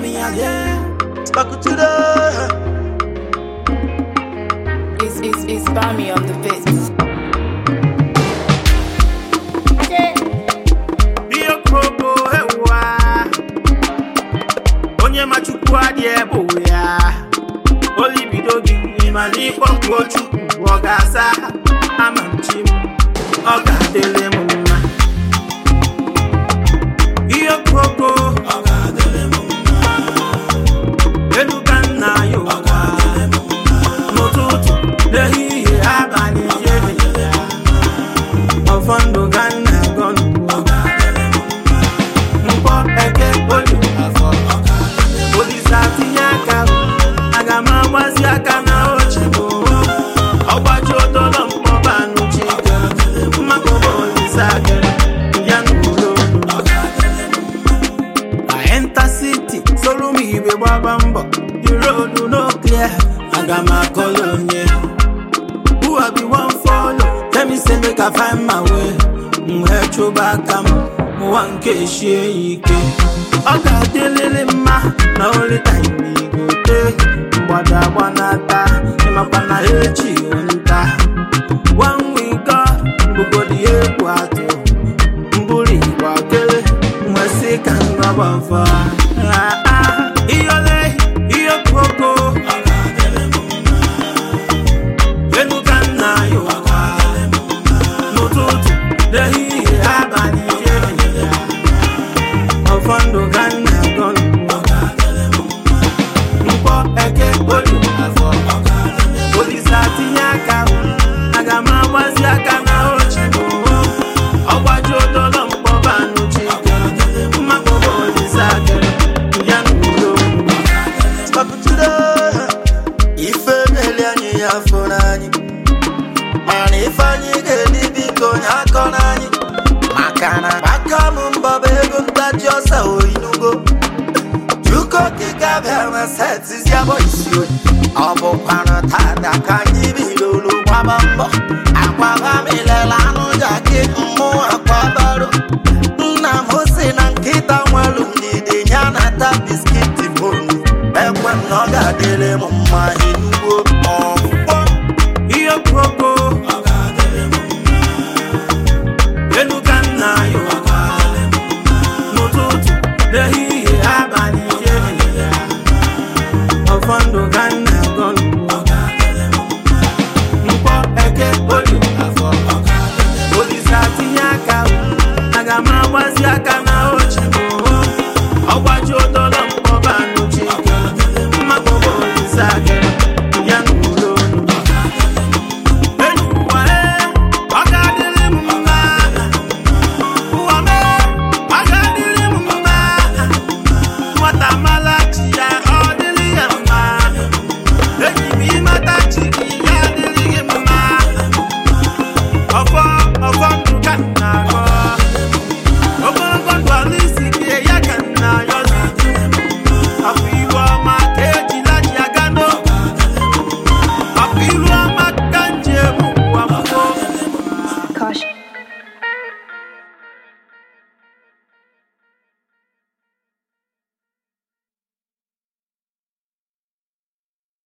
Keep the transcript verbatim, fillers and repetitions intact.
me again. Stuck to the. It's, it's, it's Bami on the beat. Onye machukwa di ebo ya Oli bidogi imani kwa mkochu Wogasa ama mchimu Oga dele mumma Iyo koko Oga dele mumma Elukan na yo Oga dele mumma Motutu Lehiye abani yele Ofondo gana gonu Oga dele mumma Mpo eke oli Agamawazi akana ochibo Obajo dolo mpoba nuchike Makobo nisake Yanulo I enter city Solumi ibe wabambo The road no clear Agama kolonye Who I be one follow Tell me say make I find my way Mwecho bakam Mwanke sheyike Oga delele ma Na only time me go take Wada wanata Imapana echi unta One we got Mbugodi eku ato Mburi wakele Mwese kanga wafa Ah ah Iyole Iyo koko Oga dele mumma Enukan na yo Oga dele mumma Notutu Dehi abani yele Ofondo gana gonu Oga dele mumma Mpo eke oli afo Polisa tinyaka Agama wazi akana ochibo Owajo dolo mpo banu chike Mako polisa kere Yanulo Stuck to the Ife mele anyi ya fonani Mani fanyi geli biko nyako nani Makana Maka mumba bego mtajiosa oinugo Juko kika bema sets ya boisio Obo kwano tada kanyi bilulu kwa bambo Akwa gamile lanu jake mmu akwa baro Nna mhosi na nkita mwelu mdidi Nyana ta biskiti monu Ekwe mnoga dele mumma inugo